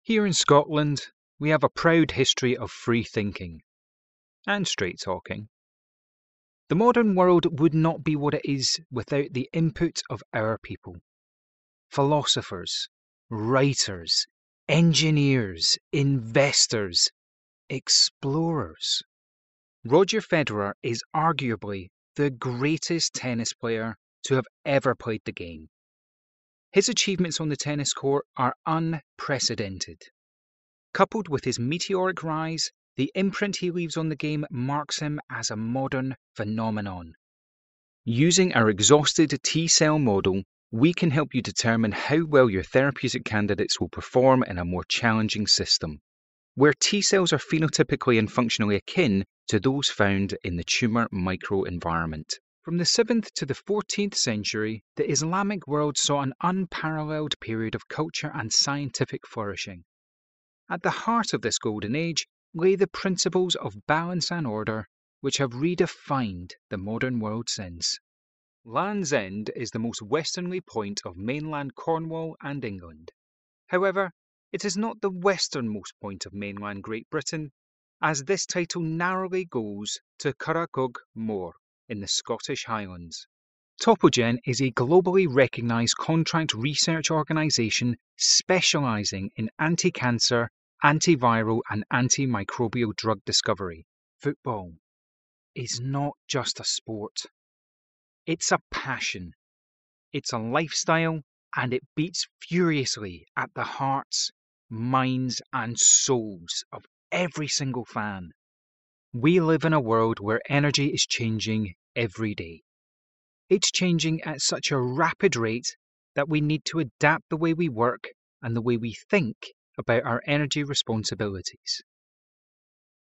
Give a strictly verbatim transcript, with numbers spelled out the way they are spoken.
Here in Scotland, we have a proud history of free thinking and straight talking. The modern world would not be what it is without the input of our people. Philosophers, writers, engineers, investors, explorers. Roger Federer is arguably the greatest tennis player to have ever played the game. His achievements on the tennis court are unprecedented. Coupled with his meteoric rise, the imprint he leaves on the game marks him as a modern phenomenon. Using our exhausted T-cell model, we can help you determine how well your therapeutic candidates will perform in a more challenging system, where T-cells are phenotypically and functionally akin to those found in the tumour microenvironment. From the seventh to the fourteenth century, the Islamic world saw an unparalleled period of culture and scientific flourishing. At the heart of this golden age lay the principles of balance and order, which have redefined the modern world since. Land's End is the most westernly point of mainland Cornwall and England. However, it is not the westernmost point of mainland Great Britain, as this title narrowly goes to Curragug Moor in the Scottish Highlands. Topogen is a globally recognised contract research organisation specialising in anti-cancer, antiviral and antimicrobial drug discovery. Football is not just a sport. It's a passion. It's a lifestyle, and it beats furiously at the hearts, minds and souls of every single fan. We live in a world where energy is changing every day. It's changing at such a rapid rate that we need to adapt the way we work and the way we think about our energy responsibilities.